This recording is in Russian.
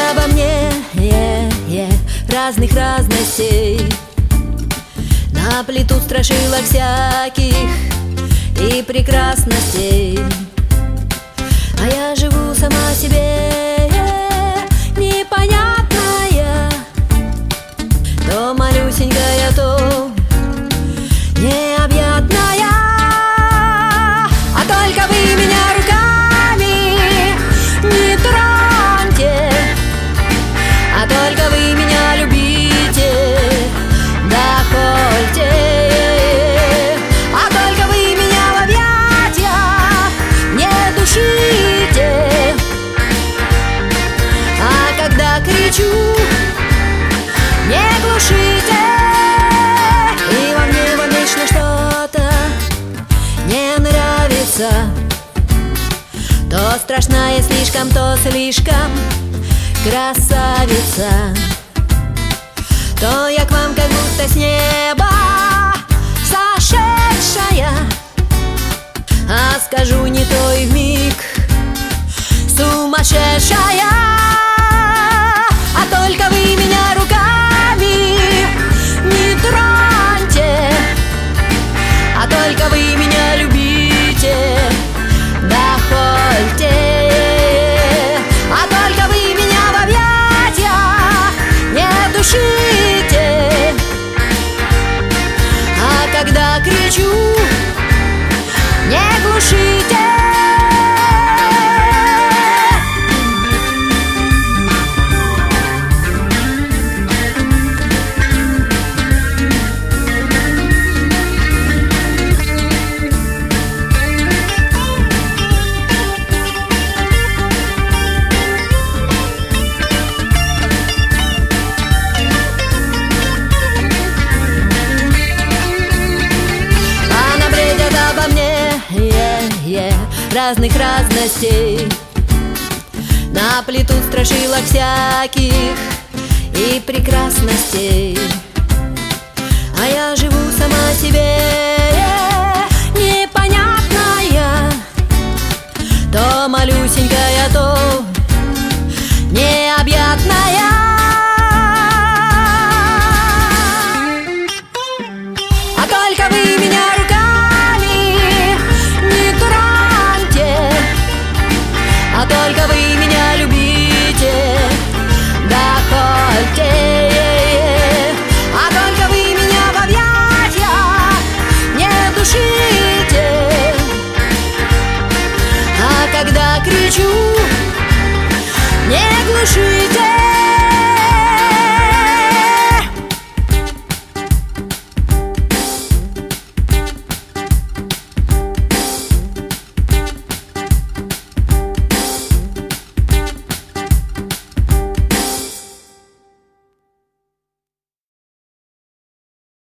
обо мне разных разностей, наплетут страшилок всяких и прекрасностей. А я живу сама себе, непонятная, то малюсенькая, то необъятная. А только вы меня руками не троньте, а только вы меня любите, да хольте. А только вы меня в объятиях не душите, а когда кричу, не глушите. И во мне вечно что-то не нравится, то страшная слишком, то слишком красавица. То я к вам как будто с неба сошедшая, а скажу не то и вмиг сумасшедшая. А только вы меня руками не троньте, а только вы меня любите, да хольте. А только вы меня в объятиях не душите, а когда кричу, не глушите. Разных разностей, наплетут страшилок всяких и прекрасностей. А я живу сама себе, непонятная, то малюсенькая, то необъятная. А только вы меня а только вы меня любите, да хольте. А только вы меня в объятиях не душите, а когда кричу, не глушите.